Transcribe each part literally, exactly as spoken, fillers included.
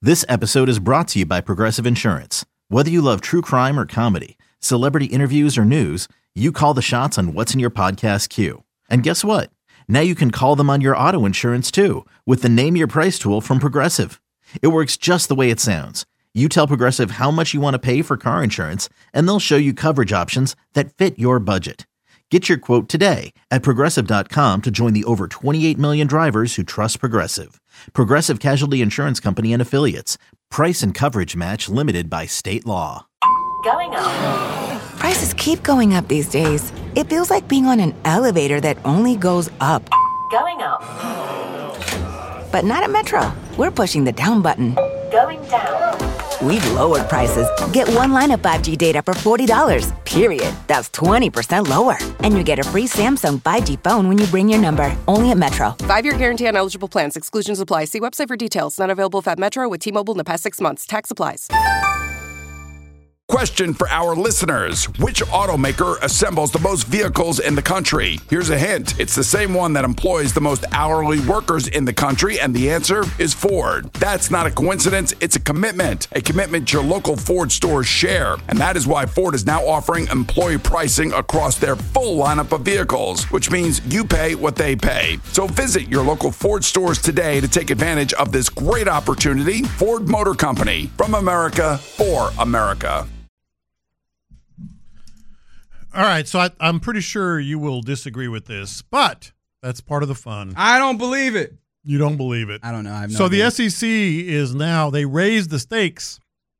This episode is brought to you by Progressive Insurance. Whether you love true crime or comedy, celebrity interviews or news, you call the shots on what's in your podcast queue. And guess what? Now you can call them on your auto insurance too with the Name Your Price tool from Progressive. It works just the way it sounds. You tell Progressive how much you want to pay for car insurance, and they'll show you coverage options that fit your budget. Get your quote today at Progressive dot com to join the over twenty-eight million drivers who trust Progressive. Progressive Casualty Insurance Company and Affiliates. Price and coverage match limited by state law. Going up. Prices keep going up these days. It feels like being on an elevator that only goes up. Going up. But not at Metro. We're pushing the down button. Going down. We've lowered prices. Get one line of five G data for forty dollars, period. That's twenty percent lower. And you get a free Samsung five G phone when you bring your number. Only at Metro. Five-year guarantee on eligible plans. Exclusions apply. See website for details. Not available at Metro with T-Mobile in the past six months. Tax applies. Question for our listeners. Which automaker assembles the most vehicles in the country? Here's a hint. It's the same one that employs the most hourly workers in the country, and the answer is Ford. That's not a coincidence. It's a commitment. A commitment your local Ford stores share. And that is why Ford is now offering employee pricing across their full lineup of vehicles, which means you pay what they pay. So visit your local Ford stores today to take advantage of this great opportunity. Ford Motor Company. From America, for America. All right, so I, I'm pretty sure you will disagree with this, but that's part of the fun. I don't believe it. You don't believe it. I don't know. I have no so idea. the S E C is now, they raised the stakes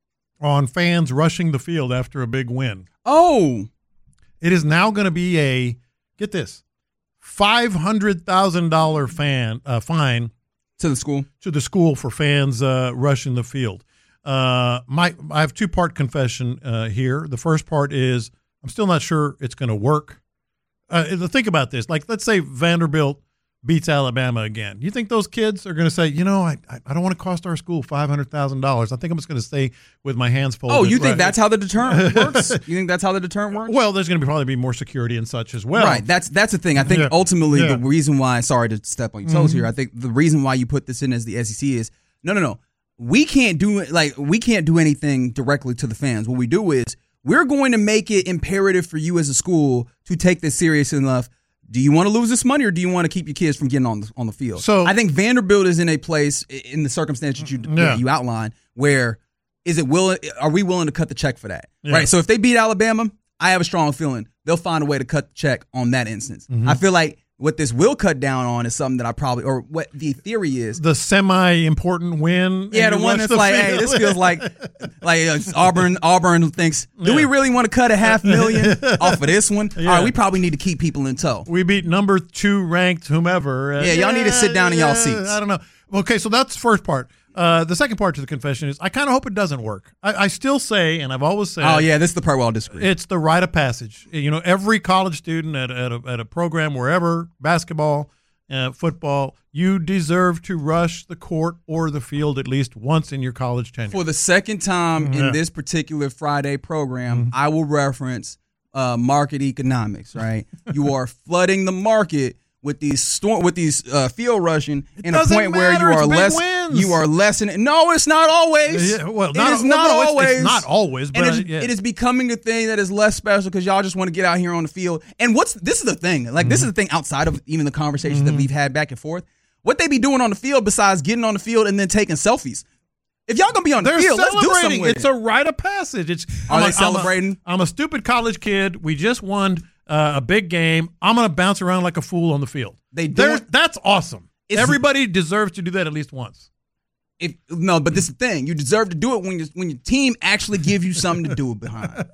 on fans rushing the field after a big win. Oh. It is now going to be a, get this, five hundred thousand dollars fan uh, fine to the school to the school for fans uh, rushing the field. Uh, my, I have two-part confession uh, here. The first part is, I'm still not sure it's going to work. Uh, think about this. Like, let's say Vanderbilt beats Alabama again. You think those kids are going to say, you know, I I don't want to cost our school five hundred thousand dollars. I think I'm just going to stay with my hands folded. Oh, you think right. that's how the deterrent works? You think that's how the deterrent works? Well, there's going to be probably be more security and such as well. Right. That's that's the thing. I think yeah. ultimately yeah. the reason why, sorry to step on your toes mm-hmm. here, I think the reason why you put this in as the S E C is, no, no, no. We can't do it. Like, we can't do anything directly to the fans. What we do is, we're going to make it imperative for you as a school to take this serious enough. Do you want to lose this money, or do you want to keep your kids from getting on the, on the field? So I think Vanderbilt is in a place in the circumstance that you yeah. you outline where is it willing? Are we willing to cut the check for that? Yeah. Right. So if they beat Alabama, I have a strong feeling they'll find a way to cut the check on that instance. Mm-hmm. I feel like what this will cut down on is something that I probably, or what the theory is. The semi-important win. Yeah, the one that's the like, field. Hey, this feels like like uh, Auburn. Auburn thinks, do yeah. we really want to cut a half million off of this one? Yeah. All right, we probably need to keep people in tow. We beat number two ranked whomever. Uh, yeah, y'all yeah, need to sit down in y'all seats. I don't know. Okay, so that's the first part. Uh, the second part to the confession is I kind of hope it doesn't work. I, I still say, and I've always said, oh yeah, this is the part where I'll disagree. It's the rite of passage. You know, every college student at, at, a, at a program, wherever, basketball, uh, football, you deserve to rush the court or the field at least once in your college tenure. For the second time yeah. in this particular Friday program, mm-hmm. I will reference uh, market economics. Right, you are flooding the market with these storm with these uh, field rushing in a point matter. where you are it's less wins. you are less in, no it's not always yeah, well it not, is well, not no, always it's, it's not always but and it's, I, yeah. it is becoming a thing that is less special because y'all just want to get out here on the field. And what's this is the thing like mm-hmm. this is the thing outside of even the conversations mm-hmm. that we've had back and forth, what they be doing on the field besides getting on the field and then taking selfies. If y'all gonna be on the They're field, let's do something with it's it. a rite of passage. It's are I'm they a, celebrating? I'm a, I'm a stupid college kid. We just won uh, a big game. I'm gonna bounce around like a fool on the field. They do. That's awesome. Everybody deserves to do that at least once. If no, but this is the thing. You deserve to do it when you, when your team actually gives you something to do it behind.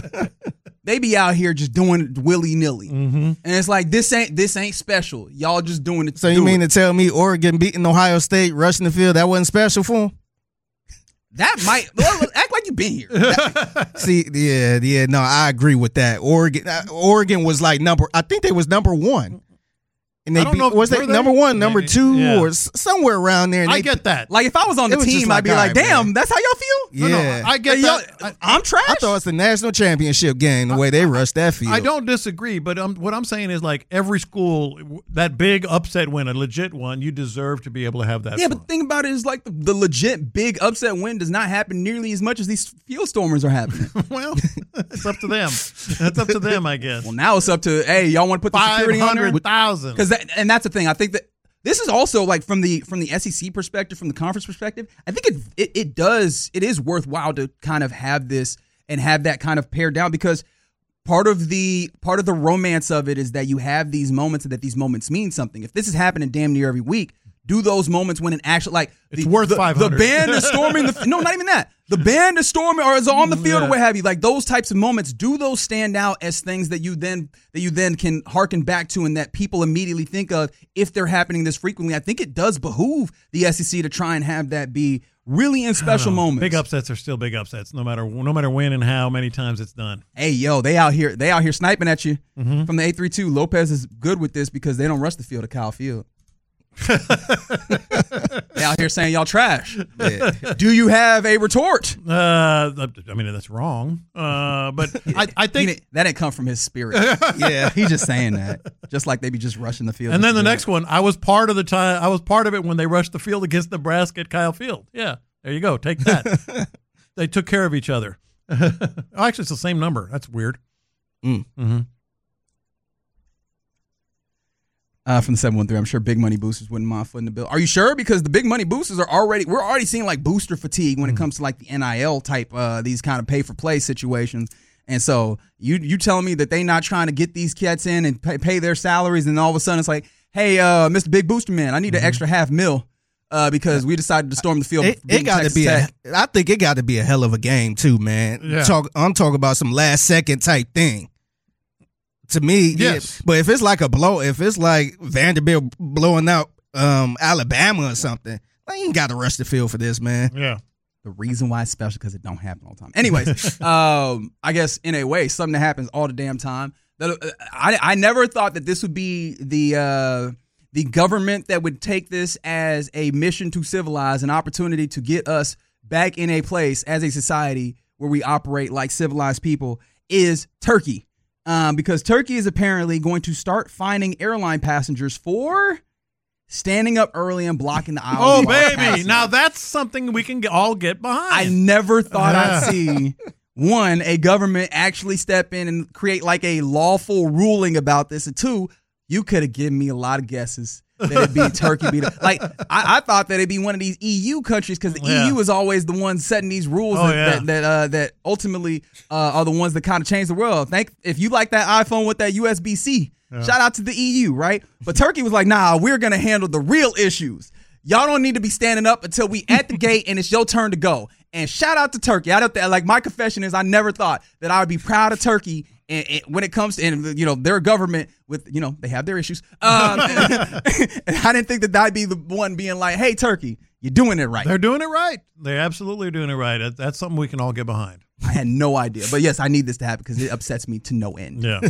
They be out here just doing it willy nilly, mm-hmm. and it's like this ain't this ain't special. Y'all just doing it. To so you do mean it. to tell me Oregon beating Ohio State, rushing the field, that wasn't special for them? That might well, act like you've been here. That, See, yeah, yeah, no, I agree with that. Oregon, uh, Oregon was like number. I think they was number one. And they I don't beat, know if- was they were they? number one, number Maybe. two, Yeah. or s- somewhere around there. And I they, get that. Like if I was on the It was just team, I'd like, be all like, right, damn, man. that's how y'all feel? Yeah, No, no, I get Hey, that. y'all- I, I'm trash. I thought it's the national championship game. The way they rushed that field. I don't disagree, but um, what I'm saying is like every school, that big upset win, a legit one, you deserve to be able to have that. Yeah, fun. but the thing about it is like the, the legit big upset win does not happen nearly as much as these field stormers are happening. Well, it's up to them. It's up to them, I guess. Well, now it's up to, hey, y'all want to put the Five security on there? hundred thousand. Because that, and that's the thing. I think that this is also like from the from the S E C perspective, from the conference perspective. I think it, it it does it is worthwhile to kind of have this and have that kind of pared down, because part of the part of the romance of it is that you have these moments and that these moments mean something. If this is happening damn near every week, do those moments when an actual like It's the, worth the, five the hundred. band is storming the no, not even that. The band is storming or is on the field Yeah. or what have you. Like those types of moments, do those stand out as things that you then that you then can harken back to and that people immediately think of if they're happening this frequently? I think it does behoove the S E C to try and have that be really in special moments. Big upsets are still big upsets, no matter no matter when and how many times it's done. Hey, yo, they out here they out here sniping at you Mm-hmm. from the eight three two. Lopez is good with this because they don't rush the field to Kyle Field. They out here saying y'all trash. Do you have a retort? Uh, I mean that's wrong. Uh, but I, I He think. didn't- that didn't come from his spirit. Yeah, he's just saying that. Just like they be just rushing the field. And just then to the do next it. one, I was part of the time. I was part of it when they rushed the field against Nebraska at Kyle Field. Yeah, there you go. Take that. They took care of each other. Oh, actually, it's the same number. That's weird. Mm. Mm-hmm. Uh, from the seven one three, I'm sure big money boosters wouldn't mind footing the bill. Are you sure? Because the big money boosters are already, we're already seeing like booster fatigue when it comes to like the N I L type, uh, these kind of pay for play situations. And so you you telling me that they not trying to get these cats in and pay, pay their salaries, and all of a sudden it's like, hey, uh, Mister Big Booster Man, I need an extra half mil uh, because we decided to storm the field. It, it got to be a, I think it got to be a hell of a game too, man. Yeah. Talk, I'm talking about some last second type thing. To me, Yes. yeah, but if it's like a blow, if it's like Vanderbilt blowing out um, Alabama or something, I ain't got to rush the field for this, man. Yeah. The reason why it's special because it don't happen all the time. Anyways, um, I guess in a way, something that happens all the damn time. That uh, I I never thought that this would be the uh, the government that would take this as a mission to civilize, an opportunity to get us back in a place as a society where we operate like civilized people, is Turkey. Um, because Turkey is apparently going to start fining airline passengers for standing up early and blocking the aisle. Oh, of our baby. passengers. Now that's something we can get, all get behind. I never thought Yeah. I'd see one, a government actually step in and create like a lawful ruling about this. And two, you could have given me a lot of guesses that it'd be Turkey. Be the, like I, I thought that it'd be one of these E U countries because the Yeah. E U is always the one setting these rules Oh, that yeah. that that, uh, that ultimately uh, are the ones that kind of change the world. Thank if you like that iPhone with that U S B C. Shout out to the E U, right? But Turkey was like, nah, we're gonna handle the real issues. Y'all don't need to be standing up until we at the gate and it's your turn to go. And shout out to Turkey. I don't th- like my confession is I never thought that I would be proud of Turkey and, and when it comes to, and you know, their government with, you know, they have their issues. Um, and, and I didn't think that I'd be the one being like, hey, Turkey, you're doing it right. They're doing it right. They absolutely are doing it right. That- That's something we can all get behind. I had no idea. But yes, I need this to happen because it upsets me to no end. Yeah.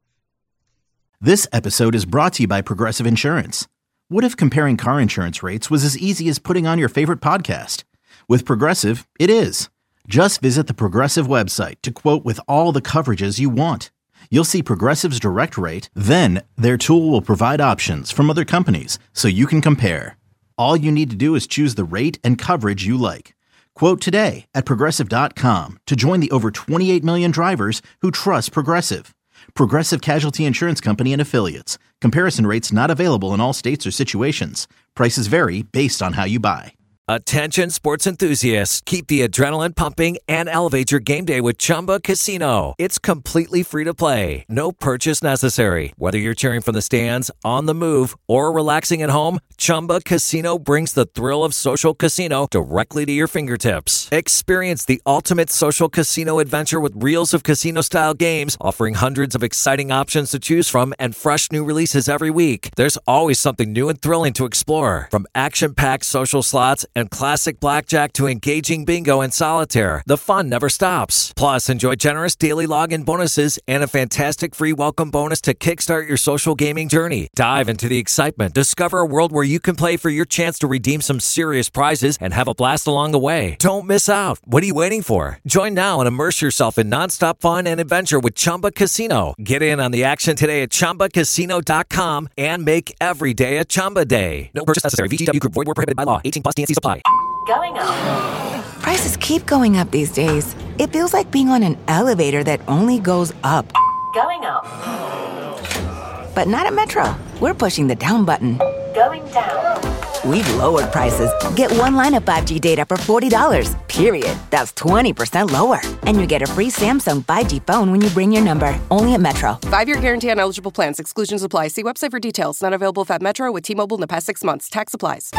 This episode is brought to you by Progressive Insurance. What if comparing car insurance rates was as easy as putting on your favorite podcast? With Progressive, it is. Just visit the Progressive website to quote with all the coverages you want. You'll see Progressive's direct rate, then their tool will provide options from other companies so you can compare. All you need to do is choose the rate and coverage you like. Quote today at progressive dot com to join the over twenty-eight million drivers who trust Progressive. Progressive Casualty Insurance Company and Affiliates. Comparison rates not available in all states or situations. Prices vary based on how you buy. Attention sports enthusiasts, keep the adrenaline pumping and elevate your game day with Chumba Casino. It's completely free to play. No purchase necessary. Whether you're cheering from the stands, on the move, or relaxing at home, Chumba Casino brings the thrill of social casino directly to your fingertips. Experience the ultimate social casino adventure with reels of casino-style games, offering hundreds of exciting options to choose from and fresh new releases every week. There's always something new and thrilling to explore, from action-packed social slots and classic blackjack to engaging bingo and solitaire. The fun never stops. Plus, enjoy generous daily login bonuses and a fantastic free welcome bonus to kickstart your social gaming journey. Dive into the excitement. Discover a world where you can play for your chance to redeem some serious prizes and have a blast along the way. Don't miss out. What are you waiting for? Join now and immerse yourself in nonstop fun and adventure with Chumba Casino. Get in on the action today at chumba casino dot com and make every day a Chumba day. No purchase necessary. V G W Group. Void where prohibited by law. eighteen plus T N C supply. Going up. Prices keep going up these days. It feels like being on an elevator that only goes up. Going up. But not at Metro. We're pushing the down button. Going down. We've lowered prices. Get one line of five G data for forty dollars, period. That's twenty percent lower. And you get a free Samsung five G phone when you bring your number. Only at Metro. Five-year guarantee on eligible plans. Exclusions apply. See website for details. Not available if at Metro with T-Mobile in the past six months. Tax applies.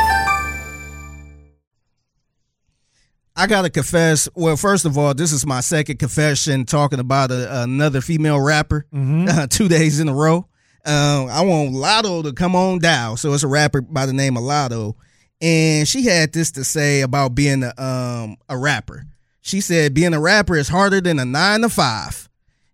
I got to confess. Well, first of all, this is my second confession talking about a, another female rapper mm-hmm. uh, two days in a row. Um, I want Lotto to come on down. So it's a rapper by the name of Lotto. And she had this to say about being a, um, a rapper. She said being a rapper is harder than a nine to five.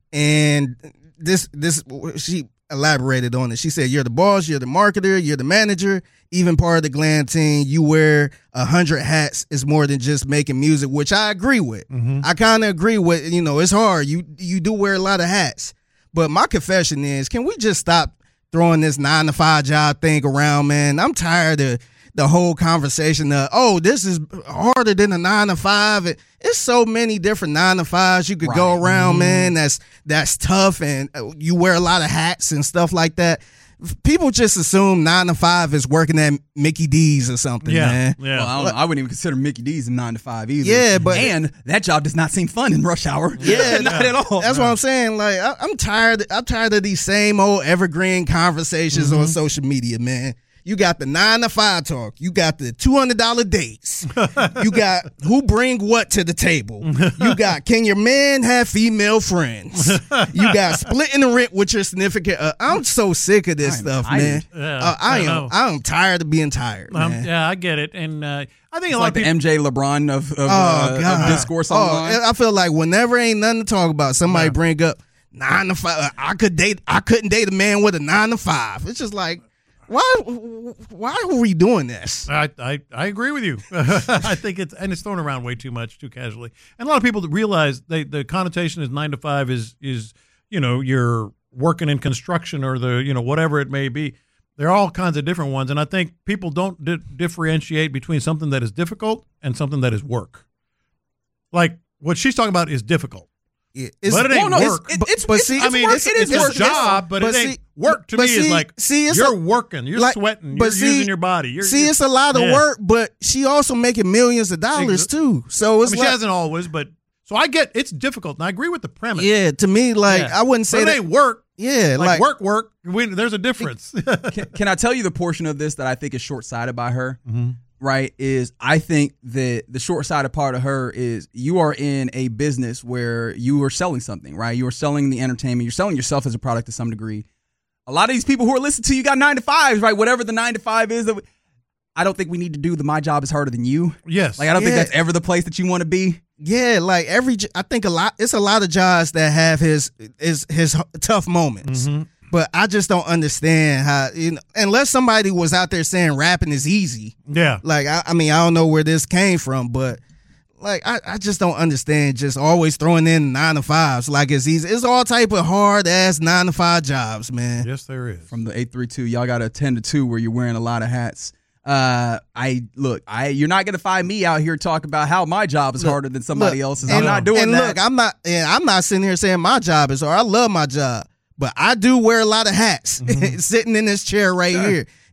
And this, this, she elaborated on it. She said, you're the boss, you're the marketer, you're the manager, even part of the glam team. You wear a hundred hats is more than just making music, which I agree with. Mm-hmm. I kind of agree with, you know, it's hard. You, you do wear a lot of hats. But my confession is, can we just stop throwing this nine to five job thing around, man? I'm tired of the whole conversation of, oh, this is harder than a nine to five. It's so many different nine to fives you could right. go around, mm-hmm. man. That's that's tough, and you wear a lot of hats and stuff like that. People just assume nine to five is working at Mickey D's or something, yeah, man. Yeah. Well, I, don't know. I wouldn't even consider Mickey D's a nine to five either. Yeah, but and that job does not seem fun in rush hour. Yeah, not at all. That's no. what I'm saying. Like, I, I'm tired. I'm tired of these same old evergreen conversations mm-hmm. on social media, man. You got the nine to five talk. You got the two hundred dollar dates. You got who bring what to the table. You got can your man have female friends. You got splitting the rent with your significant. Uh, I'm so sick of this I'm stuff, tired. man. Yeah, uh, I, I am. know. I'm tired of being tired, um, man. Yeah, I get it, and uh, I think It's a lot like of people. the M J LeBron of, of, Oh, uh, God. of discourse online. Oh, I feel like whenever ain't nothing to talk about, somebody Yeah. bring up nine to five. Uh, I could date. I couldn't date a man with a nine to five. It's just like. Why? Why are we doing this? I, I, I agree with you. I think it's and it's thrown around way too much, too casually. And a lot of people realize they, the connotation is nine to five is is you know you're working in construction or the you know whatever it may be. There are all kinds of different ones, and I think people don't di- differentiate between something that is difficult and something that is work. Like what she's talking about is difficult. It's, but it ain't well, no, work. It's, it's, but it's, see, it's I mean, work. it's, it is it's work. a job, but, but it ain't see, work to but me see, is like see, it's you're a, working, you're like, sweating, but you're see, using your body. You're, see, you're, it's a lot of yeah. work, but she also making millions of dollars too. So it's I mean, like, she hasn't always, but so I get it's difficult, and I agree with the premise. yeah, to me, like Yeah. I wouldn't say but it that. ain't work. Yeah, like, like work, work. We, there's a difference. can, can I tell you the portion of this that I think is short-sighted by her? Mm-hmm. Right, is I think that the short-sighted part of her is you are in a business where you are selling something, right? You are selling the entertainment. You're selling yourself as a product to some degree. A lot of these people who are listening to you got nine to fives, right? Whatever the nine to five is. That I don't think we need to do the my job is harder than you. Yes. Like I don't Yeah. think that's ever the place that you want to be. Yeah, like every, j- I think a lot. It's a lot of jobs that have his his his h- tough moments. Mm-hmm. But I just don't understand how, you know, unless somebody was out there saying rapping is easy. Yeah. Like, I, I mean, I don't know where this came from, but like, I, I just don't understand just always throwing in nine to fives like it's easy. It's all type of hard ass nine to five jobs, man. Yes, there is. From the eight three two, y'all got a ten to two where you're wearing a lot of hats. Uh, I look, I you're not gonna find me out here talking about how my job is Look, harder than somebody look, else's. and- I'm not doing and that. look, I'm not, and I'm not sitting here saying my job is hard. I love my job, but I do wear a lot of hats Mm-hmm. sitting in this chair right Sure. here.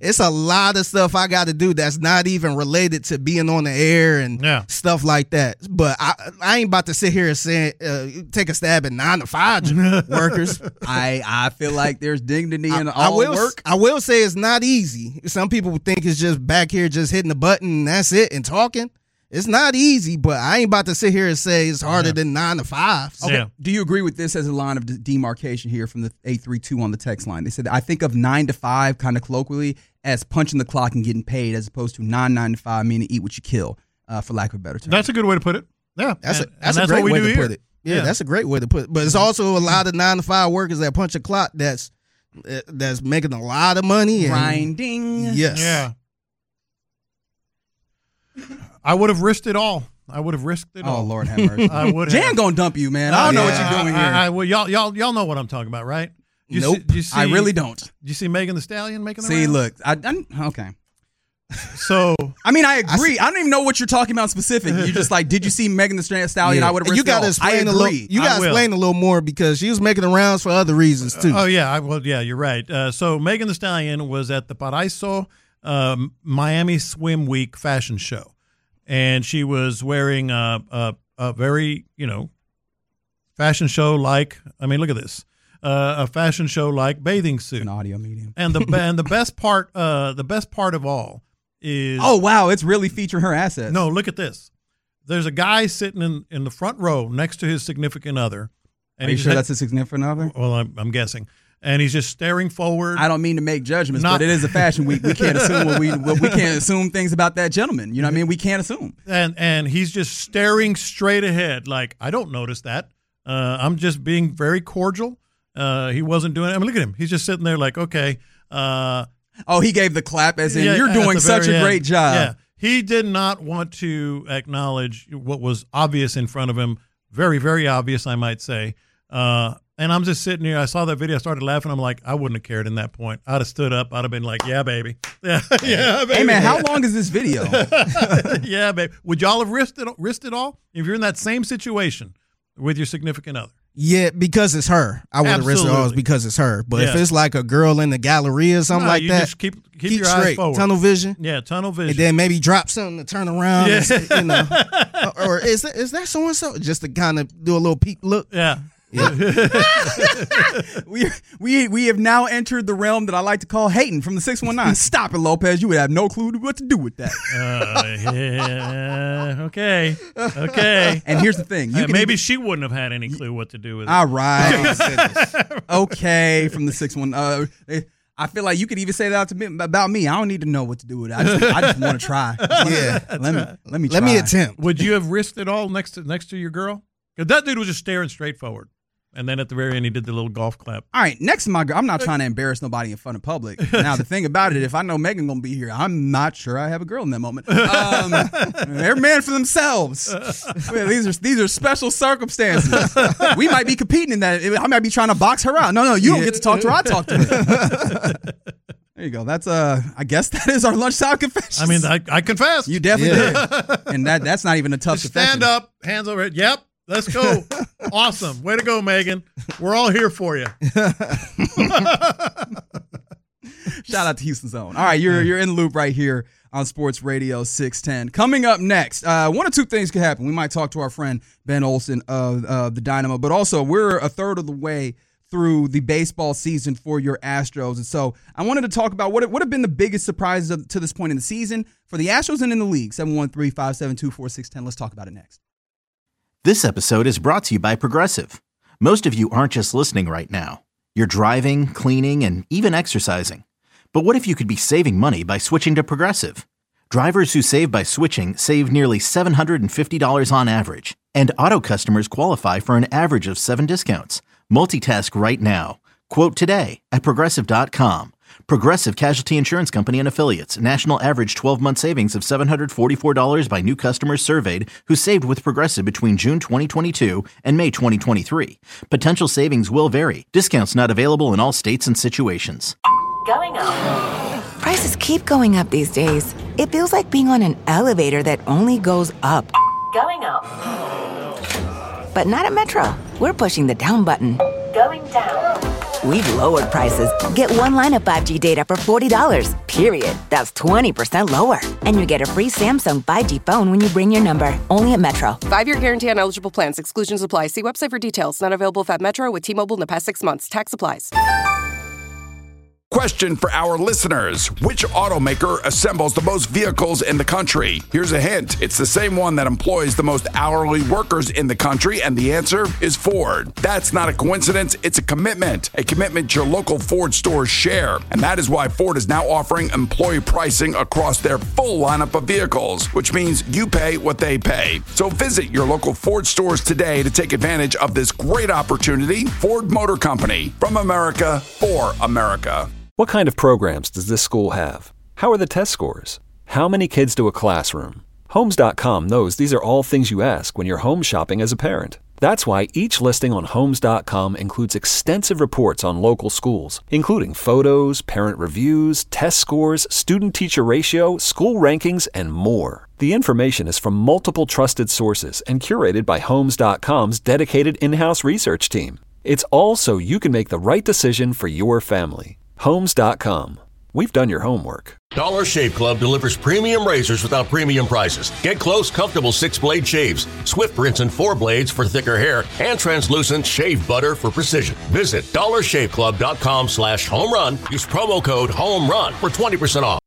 it's a lot of stuff I got to do that's not even related to being on the air and yeah. stuff like that. But I, I ain't about to sit here and say, uh, take a stab at nine to five workers. I I feel like there's dignity in I, all I will, work. I will say it's not easy. Some people think it's just back here just hitting the button and that's it and talking. It's not easy, but I ain't about to sit here and say it's harder yeah. than nine to five. Okay. Yeah. Do you agree with this as a line of demarcation here from the eight three two on the text line? They said, I think of nine to five kind of colloquially as punching the clock and getting paid as opposed to nine, nine to five, meaning eat what you kill, uh, for lack of a better term. That's a good way to put it. Yeah. That's and, a, that's and a great what we way do to here. put it. Yeah, yeah, that's a great way to put it. But it's also a lot of nine to five workers that punch a clock that's uh, that's making a lot of money. And, grinding. Yes. Yeah. I would have risked it all. I would have risked it oh, all. Oh, Lord have mercy. I would have. Jan gonna dump you, man. I don't yeah. know what you're doing here. I, I, well, y'all, y'all, y'all know what I'm talking about, right? You nope. See, you see, I really don't. You see Megan Thee Stallion making the See, rounds? look. I, I okay. So I mean, I agree. I, I don't even know what you're talking about specific. You're just like, did you see Megan Thee Stallion? Yeah. I would have. You got to explain a little. You got to explain a little more because she was making the rounds for other reasons too. Uh, oh yeah, I, well yeah, you're right. Uh, so Megan Thee Stallion was at the Paraiso um, Miami Swim Week fashion show. And she was wearing a, a, a very, you know, fashion show like. I mean, look at this, uh, a fashion show like bathing suit, an audio medium. And the and the best part, uh, the best part of all is. Oh wow, it's really featuring her assets. No, look at this. There's a guy sitting in, in the front row next to his significant other. And Are you sure had, that's a significant other? Well, I'm, I'm guessing. And he's just staring forward. I don't mean to make judgments, Not, but it is a fashion week. We can't assume what we what we can't assume things about that gentleman. You know what I mean? We can't assume. And and he's just staring straight ahead, like I don't notice that. Uh, I'm just being very cordial. Uh, he wasn't doing it. I mean, look at him. He's just sitting there, like okay. Uh, oh, he gave the clap as in yeah, you're doing such a end. great job. Yeah, he did not want to acknowledge what was obvious in front of him. Very, very obvious, I might say. Uh, And I'm just sitting here. I saw that video. I started laughing. I'm like, I wouldn't have cared in that point. I'd have stood up. I'd have been like, yeah, baby. Yeah, yeah, baby. Hey, man, how long is this video? Yeah, baby. Would y'all have risked it, risked it all if you're in that same situation with your significant other? Yeah, because it's her. I would have risked it all because it's her. But yeah. if it's like a girl in the gallery or something no, like you that, just keep, keep, keep your straight. eyes forward. Tunnel vision. Yeah, tunnel vision. And then maybe drop something to turn around. Yeah. And, you know, or, or is that, is that so-and-so? Just to kind of do a little peek look. Yeah. Yeah. we we we have now entered the realm that I like to call hating from the six one nine. Stop it, Lopez. You would have no clue what to do with that. Uh, yeah, okay. Okay. And here's the thing. You uh, can maybe even, she wouldn't have had any clue what to do with it. All right. Okay, from the six one. Uh, I feel like you could even say that to me about me. I don't need to know what to do with it. I just, I just want to try. Yeah. Let me let me try. Let me attempt. Would you have risked it all next to next to your girl? Because that dude was just staring straight forward. And then at the very end, he did the little golf clap. All right, next to my girl, I'm not trying to embarrass nobody in front of public. Now, the thing about it, if I know Megan going to be here, I'm not sure I have a girl in that moment. Um, they're men for themselves. Well, these are these are special circumstances. We might be competing in that. I might be trying to box her out. No, no, you don't get to talk to her. I talk to her. There you go. That's uh. I guess that is our lunchtime confession. I mean, I, I confess. You definitely yeah. did, and that that's not even a tough Just confession. Stand up, hands over it. Yep. Let's go. Awesome. Way to go, Megan. We're all here for you. Shout out to Houston Zone. All right, you're you're in the loop right here on Sports Radio six ten. Coming up next, uh, one or two things could happen. We might talk to our friend Ben Olsen of uh, the Dynamo, but also we're a third of the way through the baseball season for your Astros. And so I wanted to talk about what, what have been the biggest surprises of, to this point in the season for the Astros and in the league. seven one three, five seven two, four six one zero. Let's talk about it next. This episode is brought to you by Progressive. Most of you aren't just listening right now. You're driving, cleaning, and even exercising. But what if you could be saving money by switching to Progressive? Drivers who save by switching save nearly seven hundred fifty dollars on average. And auto customers qualify for an average of seven discounts. Multitask right now. Quote today at Progressive dot com. Progressive Casualty Insurance Company and Affiliates. National average twelve-month savings of seven hundred forty-four dollars by new customers surveyed who saved with Progressive between June twenty twenty-two and May twenty twenty-three. Potential savings will vary. Discounts not available in all states and situations. Going up. Prices keep going up these days. It feels like being on an elevator that only goes up. Going up. But not at Metro. We're pushing the down button. Going down. we've lowered prices. Get one line of five G data for forty dollars, period. That's twenty percent lower. And you get a free Samsung five G phone when you bring your number. Only at Metro. Five-year guarantee on eligible plans. Exclusions apply. See website for details. Not available if at Metro with T-Mobile in the past six months. Tax applies. Question for our listeners. Which automaker assembles the most vehicles in the country? Here's a hint. It's the same one that employs the most hourly workers in the country, and the answer is Ford. That's not a coincidence. It's a commitment. A commitment your local Ford stores share. And that is why Ford is now offering employee pricing across their full lineup of vehicles, which means you pay what they pay. So visit your local Ford stores today to take advantage of this great opportunity. Ford Motor Company. From America, for America. What kind of programs does this school have? How are the test scores? How many kids do a classroom? Homes dot com knows these are all things you ask when you're home shopping as a parent. That's why each listing on Homes dot com includes extensive reports on local schools, including photos, parent reviews, test scores, student-teacher ratio, school rankings, and more. The information is from multiple trusted sources and curated by Homes dot com's dedicated in-house research team. It's all so you can make the right decision for your family. Homes dot com. We've done your homework. Dollar Shave Club delivers premium razors without premium prices. Get close, comfortable six-blade shaves, swift rinse and four blades for thicker hair, and translucent shave butter for precision. Visit dollar shave club dot com slash home run. Use promo code HOME RUN for twenty percent off.